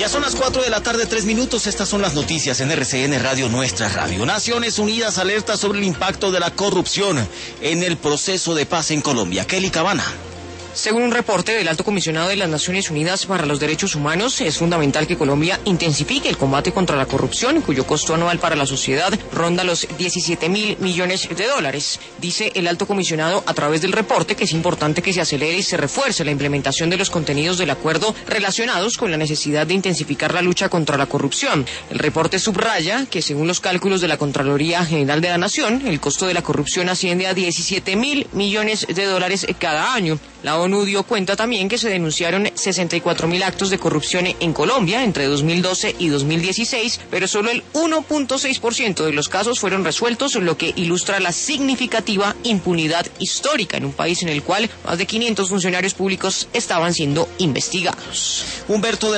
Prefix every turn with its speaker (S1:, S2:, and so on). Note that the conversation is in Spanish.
S1: Ya son las 4 de la tarde, 3 minutos. Estas son las noticias en RCN Radio, nuestra radio. Naciones Unidas alerta sobre el impacto de la corrupción en el proceso de paz en Colombia. Kelly Cabana.
S2: Según un reporte del Alto Comisionado de las Naciones Unidas para los Derechos Humanos, es fundamental que Colombia intensifique el combate contra la corrupción, cuyo costo anual para la sociedad ronda los 17.000 millones de dólares. Dice el Alto Comisionado a través del reporte que es importante que se acelere y se refuerce la implementación de los contenidos del acuerdo relacionados con la necesidad de intensificar la lucha contra la corrupción. El reporte subraya que según los cálculos de la Contraloría General de la Nación, el costo de la corrupción asciende a 17.000 millones de dólares cada año. La ONU dio cuenta también que se denunciaron 64.000 actos de corrupción en Colombia entre 2012 y 2016, pero solo el 1.6% de los casos fueron resueltos, lo que ilustra la significativa impunidad histórica en un país en el cual más de 500 funcionarios públicos estaban siendo investigados.
S1: Humberto